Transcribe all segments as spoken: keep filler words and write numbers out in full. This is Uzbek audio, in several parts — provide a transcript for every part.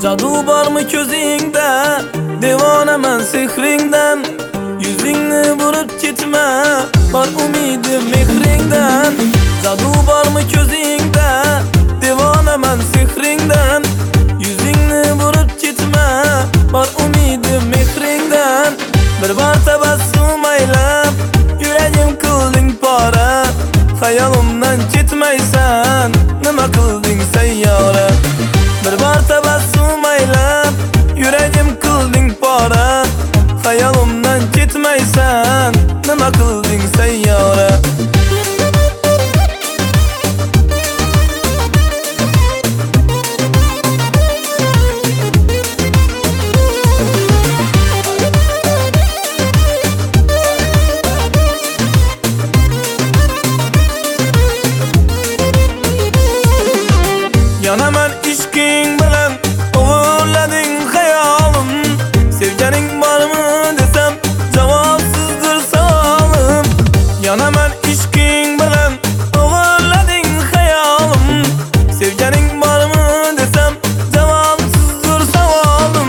Jadu bormi ko'zingda, devonaman sehringdan. Yuzingni burib ketma, bor umidim mehringdan. Jadu bormi ko'zingda, devonaman sehringdan. Yuzingni burib ketma, bor umidim mehringdan. Bir bor tabassum aylab, yuragim qilding pora. Xayolimdan ketmaysan, nima qilding sayyora? Bir bor tabassum aylab, yuragim qilding pora. Xayolimdan ketmaysan, nima qilding sayyora? Yonaman ishqing bilan o'g'irlading xayolim. Sevganing bormi desam javobsizdir savolim. Yonaman ishqing bilan o'g'irlading xayolim. Sevganing bormi desam javobsizdir savolim.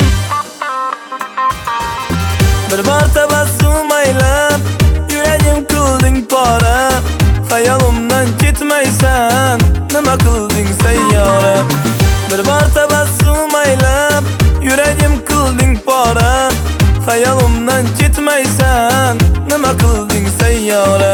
Bir bor tabassum aylab, yuragim qilding pora. Xayolimdan ketmaysan, nima qilding sayyora? Bir bor tabassum aylab, yuragim qilding pora. Xayolimdan ketmaysan, nima qilding sayyora?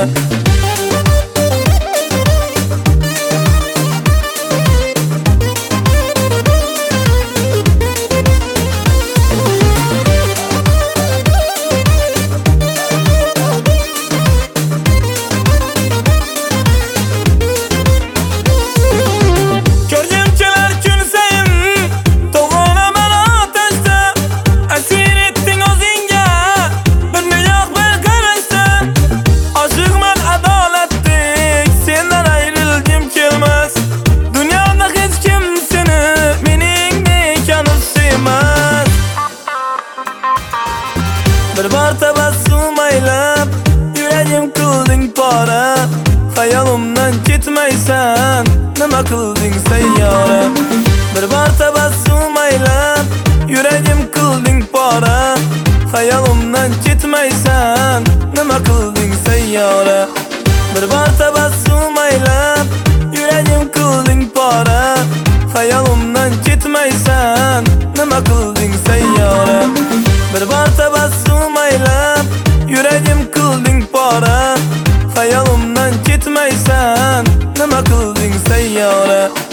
Bir bor tabassum aylab, yuragim qilding pora. Xayolimdan ketmaysan, nima qilding sayyora? Bir bor tabassum aylab, yuragim qilding pora. Xayolimdan ketmaysan, nima qilding sayyora? Bir bor tabassum aylab, yuragim qilding pora. Xayolimdan ketmaysan, nima qilding sayyora? Bir bor tabassum aylab, yuragim qilding pora. Xayolimdan ketmaysan, nima qilding sayyora?